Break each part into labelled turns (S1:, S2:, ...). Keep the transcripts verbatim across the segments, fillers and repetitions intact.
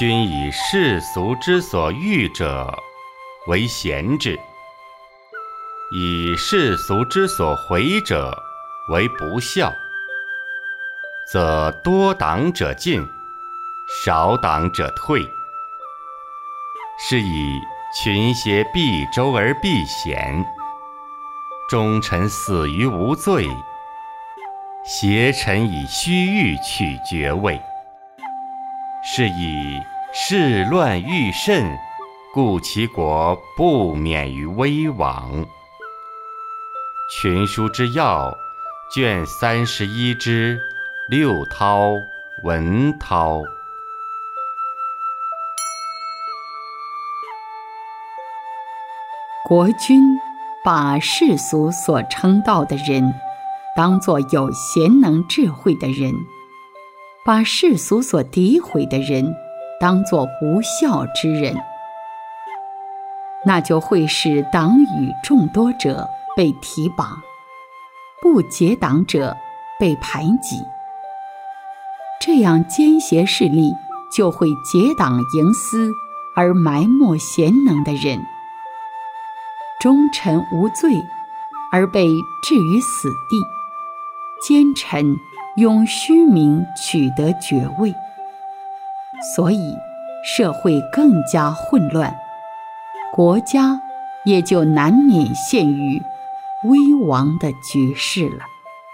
S1: 君以世俗之所欲者为贤之，以世俗之所毁者为不孝，则多党者进，少党者退。是以群邪避周而避险，忠臣死于无罪，邪臣以虚欲取爵位。是以事乱欲甚，故其国不免于危亡。群书之要，卷三十一之六韬文韬。
S2: 国君把世俗所称道的人当作有贤能智慧的人，把世俗所诋毁的人当作不孝之人，那就会使党羽众多者被提拔，不结党者被排挤。这样奸邪势力就会结党营私，而埋没贤能的人。忠臣无罪而被置于死地，奸臣用虚名取得爵位，所以社会更加混乱，国家也就难免陷于危亡的局势了。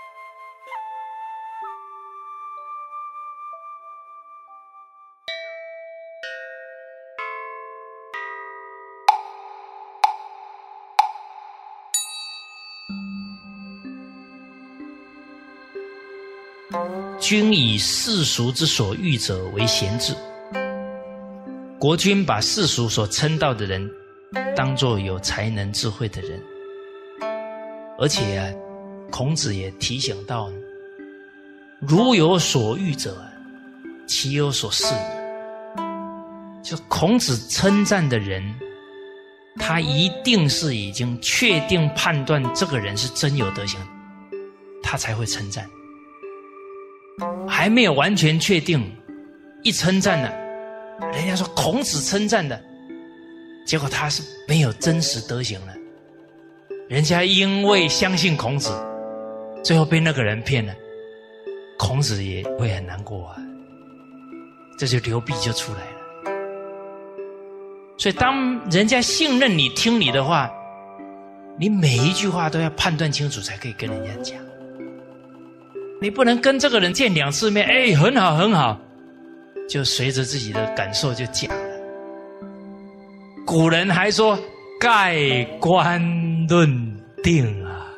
S3: 君以世俗之所欲者为贤之。国君把世俗所称道的人当作有才能智慧的人，而且啊，孔子也提醒到，如有所欲者，其有所恃矣。就孔子称赞的人，他一定是已经确定判断这个人是真有德行，他才会称赞。还没有完全确定，一称赞了，人家说孔子称赞的，结果他是没有真实德行了，人家因为相信孔子，最后被那个人骗了，孔子也会很难过啊，这就流弊就出来了。所以当人家信任你，听你的话，你每一句话都要判断清楚才可以跟人家讲。你不能跟这个人见两次面，哎，很好很好，就随着自己的感受就讲了。古人还说盖棺论定啊，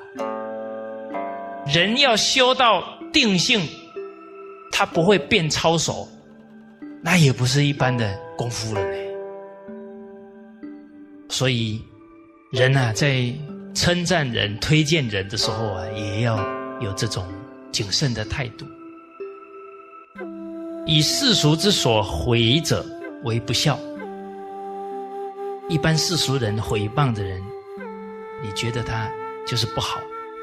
S3: 人要修到定性，他不会变操守，那也不是一般的功夫了呢。所以人啊，在称赞人、推荐人的时候啊，也要有这种谨慎的态度。以世俗之所毁者为不孝。一般世俗人毁谤的人，你觉得他就是不好。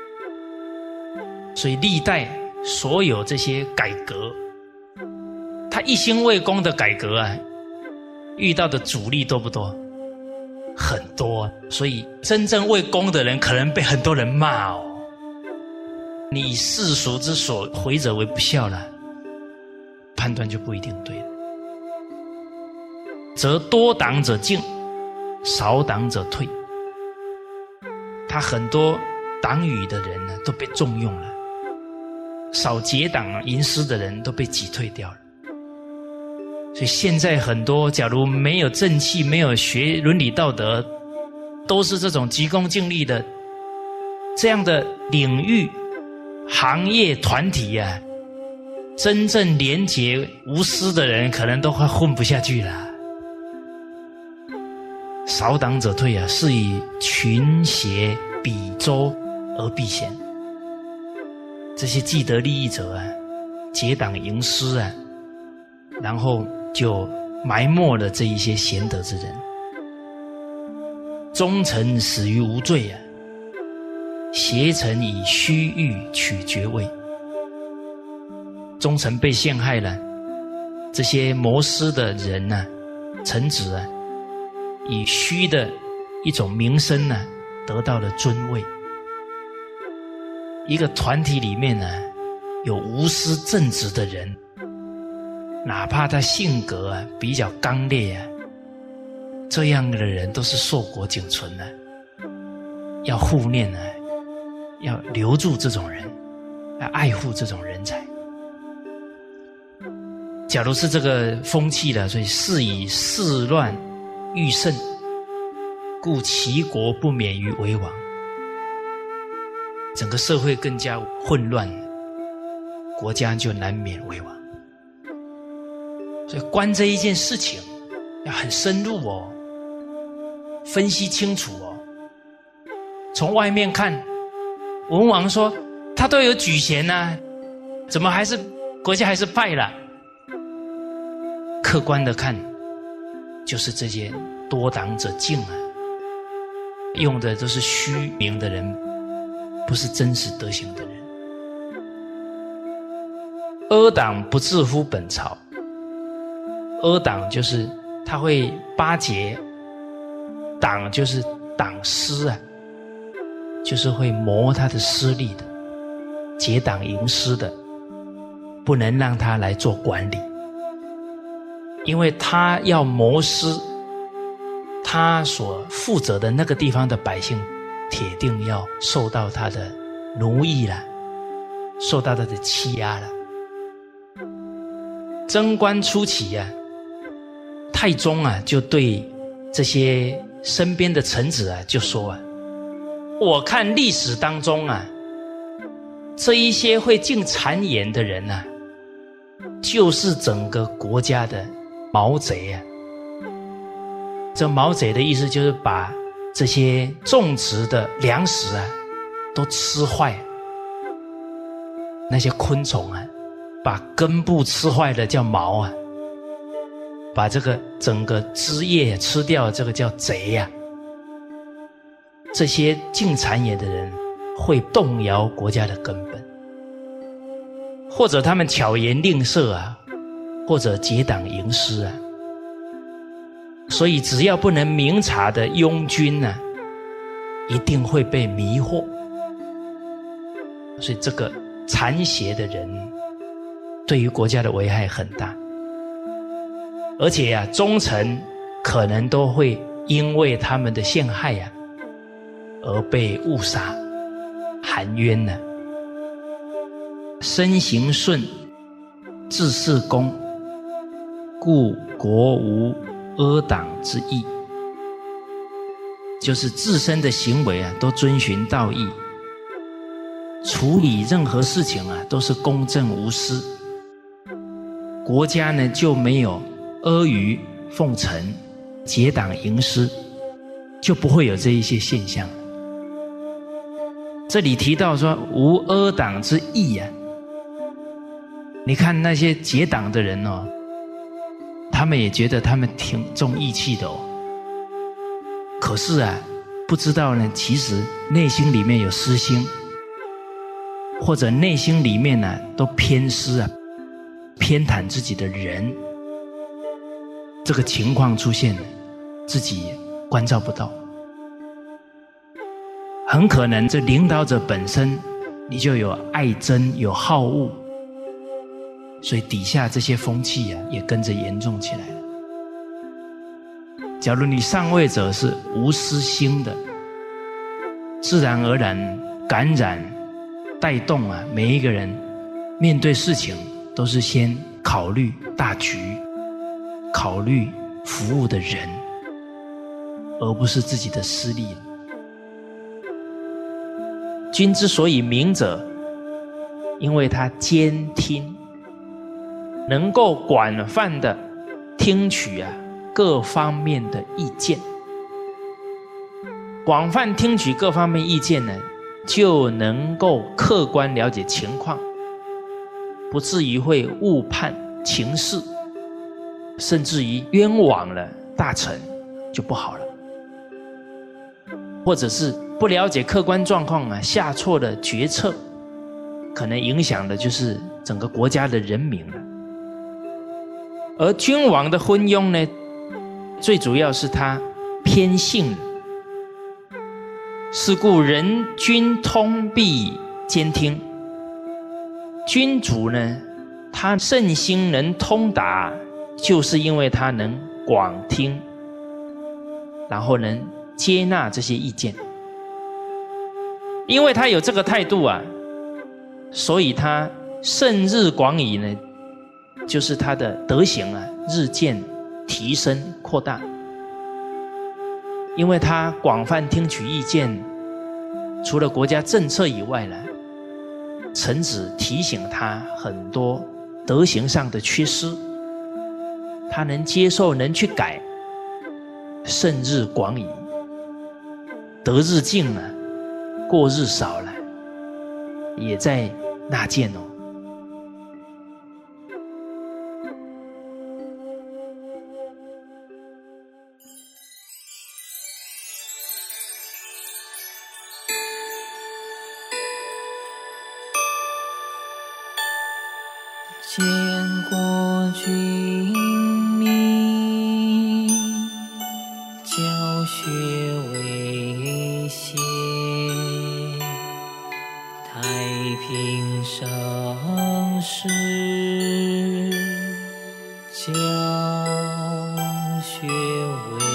S3: 所以历代所有这些改革，他一心为公的改革啊，遇到的阻力多不多？很多。所以真正为公的人可能被很多人骂哦。你以世俗之所毁者为不孝了，判断就不一定对了。则多党者进，少党者退。他很多党羽的人呢都被重用了，少结党营私的人都被挤退掉了。所以现在很多假如没有正气，没有学伦理道德，都是这种急功近利的这样的领域行业团体啊，真正廉洁无私的人可能都快混不下去了。少党者退啊，是以群邪比周而避贤。这些既得利益者啊，结党营私啊，然后就埋没了这一些贤德之人。忠臣死于无罪啊，邪臣以虚欲取爵位。忠臣被陷害了， 这些谋私的人呢、啊、臣子啊，以虚的一种名声呢、啊、得到了尊位。一个团体里面呢、啊、有无私正直的人，哪怕他性格啊比较刚烈啊，这样的人都是硕果仅存的、啊。要护念啊，要留住这种人，要爱护这种人才。假如是这个风气了，所以是以事乱愈盛，故齐国不免于为亡。整个社会更加混乱，国家就难免为亡。所以观这一件事情要很深入哦，分析清楚哦。从外面看，文王说他都有举贤啊，怎么还是国家还是败了？客观的看，就是这些多党者敬啊，用的都是虚名的人，不是真实德行的人。阿党不自乎本朝，阿党就是他会巴结，党就是党师啊，就是会谋他的私利的，结党营私的，不能让他来做管理，因为他要谋私，他所负责的那个地方的百姓铁定要受到他的奴役了，受到他的欺压了。贞观初期啊，太宗啊就对这些身边的臣子啊就说啊，我看历史当中啊，这一些会进谗言的人啊，就是整个国家的毛贼啊。这毛贼的意思就是把这些种植的粮食啊都吃坏，那些昆虫啊把根部吃坏的叫毛啊，把这个整个枝叶吃掉，这个叫贼啊。这些进谗言的人会动摇国家的根本，或者他们巧言令色啊，或者结党营私啊。所以只要不能明察的庸君啊，一定会被迷惑。所以这个谗邪的人对于国家的危害很大，而且啊，忠臣可能都会因为他们的陷害啊而被误杀含冤呢、啊。身行顺，治事公，故国无阿党之意，就是自身的行为啊都遵循道义，处理任何事情啊都是公正无私，国家呢就没有阿谀奉承、结党营私，就不会有这一些现象。这里提到说无阿党之意啊，你看那些结党的人哦，他们也觉得他们挺重义气的哦，可是啊，不知道呢，其实内心里面有私心，或者内心里面呢、啊、都偏私啊，偏袒自己的人，这个情况出现了，自己关照不到，很可能这领导者本身你就有爱憎，有好恶，所以底下这些风气啊也跟着严重起来了。假如你上位者是无私心的，自然而然感染带动啊每一个人面对事情都是先考虑大局，考虑服务的人，而不是自己的私利。君之所以明者，因为他兼听，能够广泛的听取啊各方面的意见。广泛听取各方面意见呢，就能够客观了解情况，不至于会误判情势，甚至于冤枉了大臣就不好了。或者是不了解客观状况啊，下错了决策，可能影响的就是整个国家的人民了。 而君王的昏庸呢，最主要是他偏信了。是故人君通必兼听。君主呢，他圣心能通达，就是因为他能广听，然后能接纳这些意见。因为他有这个态度啊，所以他胜日广矣呢，就是他的德行啊日渐提升扩大。因为他广泛听取意见，除了国家政策以外呢，臣子提醒他很多德行上的缺失，他能接受，能去改，胜日广矣，得日进了，过日少了，也在纳谏哦。
S4: 见过君命，教学为先，太平盛世，教学为